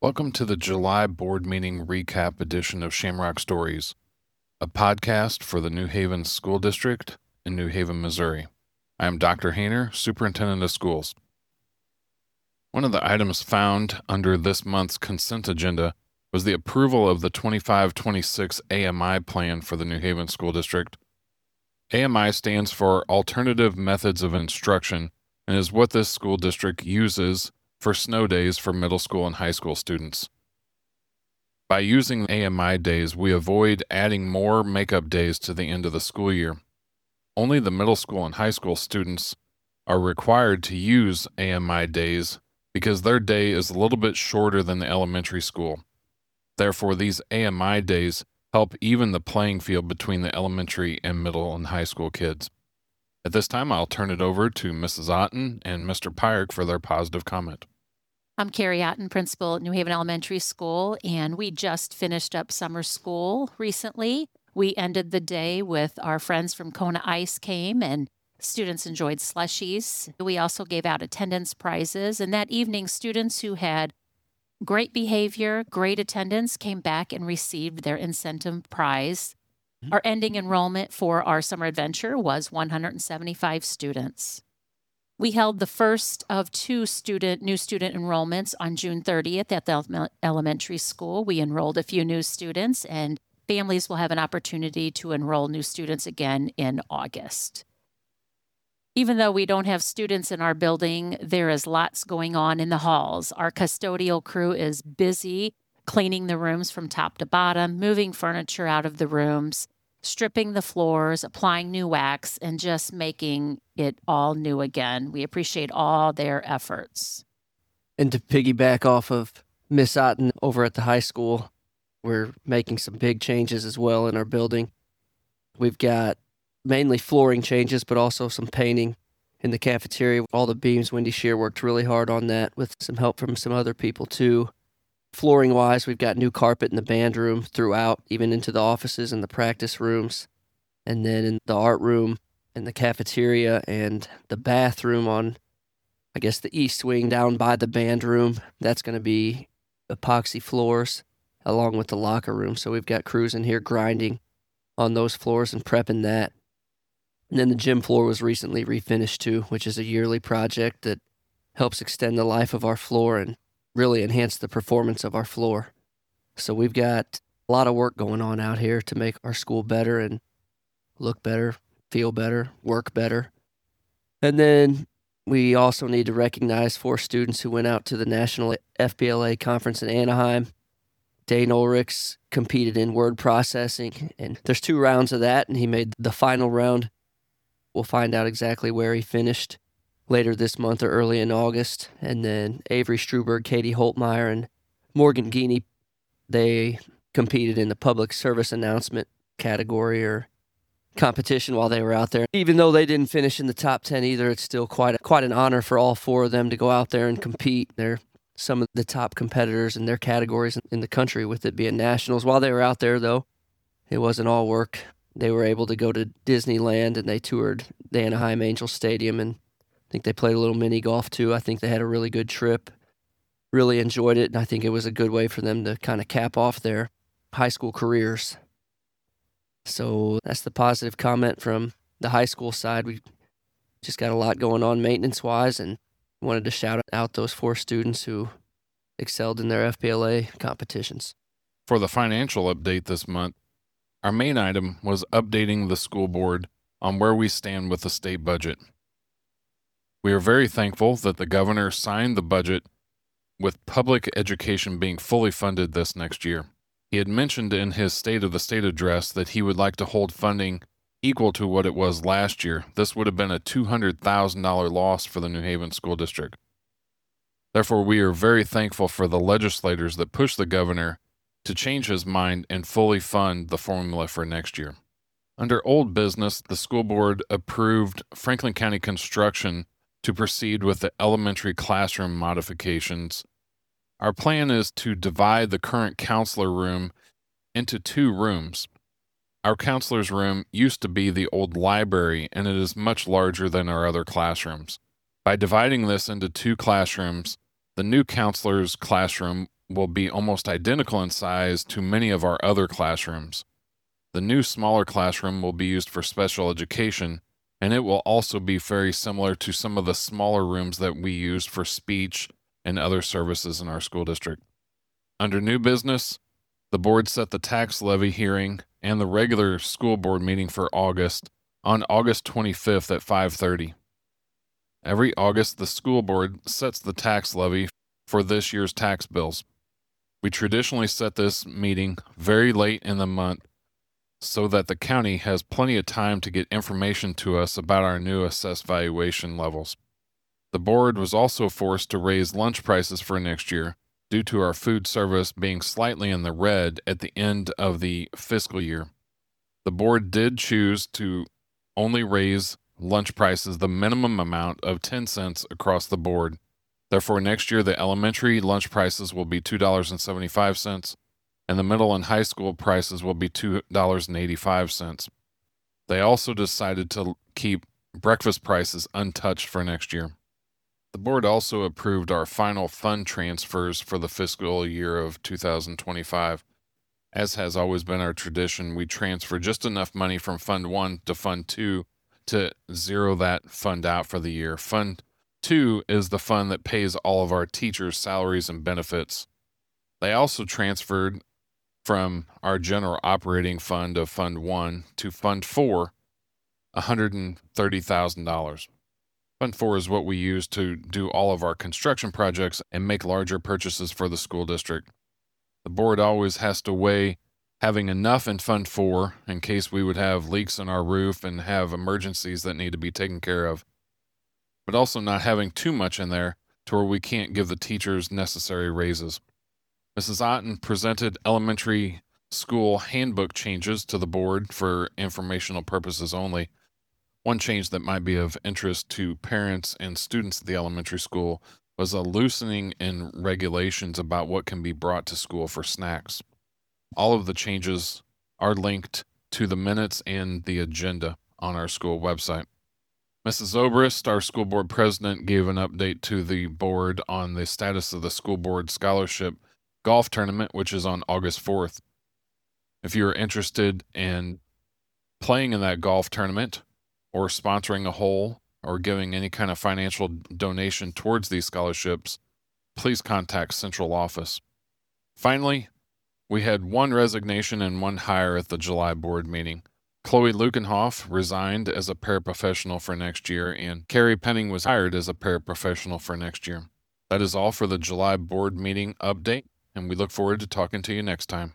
Welcome to the July board meeting recap edition of Shamrock Stories, a podcast for the New Haven School District in New Haven, Missouri. I am Dr. Hayner, Superintendent of Schools. One of the items found under this month's consent agenda was the approval of the 25-26 AMI plan for the New Haven School District. AMI stands for Alternative Methods of Instruction and is what this school district uses for snow days for middle school and high school students. By using AMI days, we avoid adding more makeup days to the end of the school year. Only the middle school and high school students are required to use AMI days because their day is a little bit shorter than the elementary school. Therefore, these AMI days help even the playing field between the elementary and middle and high school kids. At this time, I'll turn it over to Mrs. Otten and Mr. Pyrick for their positive comment. I'm Carrie Otten, principal at New Haven Elementary School, and we just finished up summer school recently. We ended the day with our friends from Kona Ice came, and students enjoyed slushies. We also gave out attendance prizes, and that evening, students who had great behavior, great attendance, came back and received their incentive prize. Our ending enrollment for our summer adventure was 175 students. We held the first of two new student enrollments on June 30th at the elementary school. We enrolled a few new students, and families will have an opportunity to enroll new students again in August. Even though we don't have students in our building, there is lots going on in the halls. Our custodial crew is busy cleaning the rooms from top to bottom, moving furniture out of the rooms, stripping the floors, applying new wax, and just making it all new again. We appreciate all their efforts. And to piggyback off of Miss Otten over at the high school, we're making some big changes as well in our building. We've got mainly flooring changes, but also some painting in the cafeteria. All the beams, Wendy Shear worked really hard on that with some help from some other people too. Flooring-wise, we've got new carpet in the band room throughout, even into the offices and the practice rooms. And then in the art room and the cafeteria and the bathroom on, I guess, the east wing down by the band room, that's going to be epoxy floors along with the locker room. So we've got crews in here grinding on those floors and prepping that. And then the gym floor was recently refinished too, which is a yearly project that helps extend the life of our floor and really enhance the performance of our floor. So we've got a lot of work going on out here to make our school better and look better, feel better, work better. And then we also need to recognize 4 students who went out to the National FBLA Conference in Anaheim. Dane Ulrichs competed in word processing, and there's 2 rounds of that, and he made the final round. We'll find out exactly where he finished later this month or early in August. And then Avery Struberg, Katie Holtmeyer, and Morgan Geeney, they competed in the public service announcement category or competition while they were out there. Even though they didn't finish in the top 10 either, it's still quite an honor for all 4 of them to go out there and compete. They're some of the top competitors in their categories in the country, with it being nationals. While they were out there, though, it wasn't all work. They were able to go to Disneyland, and they toured the Anaheim Angels Stadium, and I think they played a little mini golf too. I think they had a really good trip, really enjoyed it, and I think it was a good way for them to kind of cap off their high school careers. So that's the positive comment from the high school side. We just got a lot going on maintenance-wise, and wanted to shout out those 4 students who excelled in their FBLA competitions. For the financial update this month, our main item was updating the school board on where we stand with the state budget. We are very thankful that the governor signed the budget with public education being fully funded this next year. He had mentioned in his State of the State address that he would like to hold funding equal to what it was last year. This would have been a $200,000 loss for the New Haven School District. Therefore, we are very thankful for the legislators that pushed the governor to change his mind and fully fund the formula for next year. Under old business, the school board approved Franklin County Construction to proceed with the elementary classroom modifications. Our plan is to divide the current counselor room into 2 rooms. Our counselor's room used to be the old library, and it is much larger than our other classrooms. By dividing this into 2 classrooms, the new counselor's classroom will be almost identical in size to many of our other classrooms. The new smaller classroom will be used for special education, and it will also be very similar to some of the smaller rooms that we used for speech and other services in our school district. Under new business, the board set the tax levy hearing and the regular school board meeting for August on August 25th at 5:30. Every August, the school board sets the tax levy for this year's tax bills. We traditionally set this meeting very late in the month so that the county has plenty of time to get information to us about our new assessed valuation levels. The board was also forced to raise lunch prices for next year due to our food service being slightly in the red at the end of the fiscal year. The board did choose to only raise lunch prices the minimum amount of 10 cents across the board. Therefore, next year the elementary lunch prices will be $2.75, and the middle and high school prices will be $2.85. They also decided to keep breakfast prices untouched for next year. The board also approved our final fund transfers for the fiscal year of 2025. As has always been our tradition, we transfer just enough money from Fund 1 to Fund 2 to zero that fund out for the year. Fund 2 is the fund that pays all of our teachers' salaries and benefits. They also transferred from our general operating fund of Fund 1 to Fund 4, $130,000. Fund 4 is what we use to do all of our construction projects and make larger purchases for the school district. The board always has to weigh having enough in Fund 4 in case we would have leaks in our roof and have emergencies that need to be taken care of, but also not having too much in there to where we can't give the teachers necessary raises. Mrs. Otten presented elementary school handbook changes to the board for informational purposes only. One change that might be of interest to parents and students at the elementary school was a loosening in regulations about what can be brought to school for snacks. All of the changes are linked to the minutes and the agenda on our school website. Mrs. Obrist, our school board president, gave an update to the board on the status of the school board scholarship golf tournament, which is on August 4th. If you're interested in playing in that golf tournament or sponsoring a hole or giving any kind of financial donation towards these scholarships, please contact central office. Finally, we had one resignation and one hire at the July board meeting. Chloe Lukenhoff resigned as a paraprofessional for next year, and Carrie Penning was hired as a paraprofessional for next year. That is all for the July board meeting update, and we look forward to talking to you next time.